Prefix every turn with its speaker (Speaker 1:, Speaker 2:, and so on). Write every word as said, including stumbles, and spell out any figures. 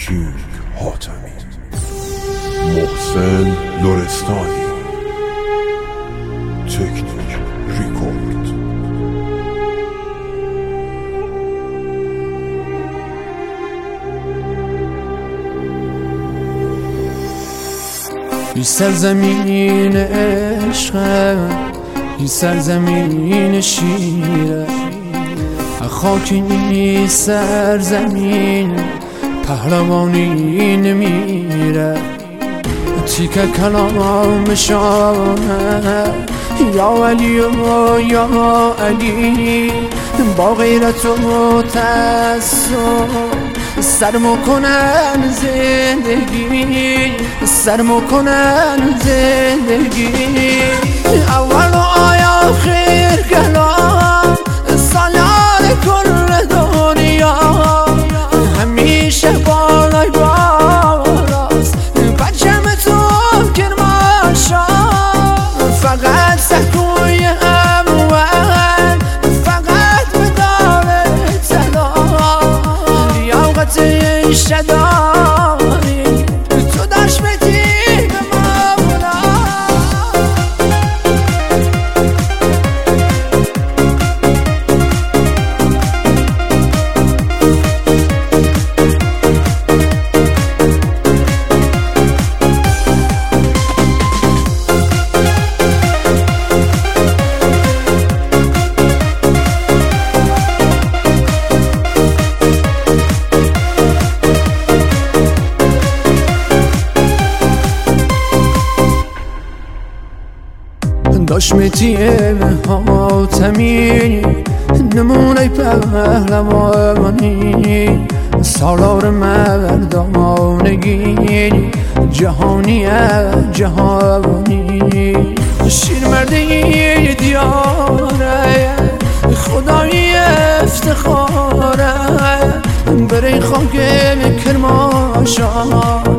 Speaker 1: کینگ حاتمی، محسن لرستانی، تکنیک ریکورد.
Speaker 2: این سرزمین عشقه، این سرزمین شیره، خاک این سرزمین پهلوانی نمیره. تیکه کلام شانه یا علی و یا علی، با غیرت و تعصب سرمو کنن زندگی، سرمو کنن زندگی. اول و آخر کلام سالار کل دنیا، همیشه بالای بالاست پرچم تو کرماشا. فقط سکوی اموال، فقط مدار طلا، لیاقت شداری تو داشت بدی به مولا. داشمتی حاتمی، نمونه پهلوانی، سالار مردانگی، جهانی جهانی. شیرمرده دیاره، خدای افتخاره، برای خاک کرماشا.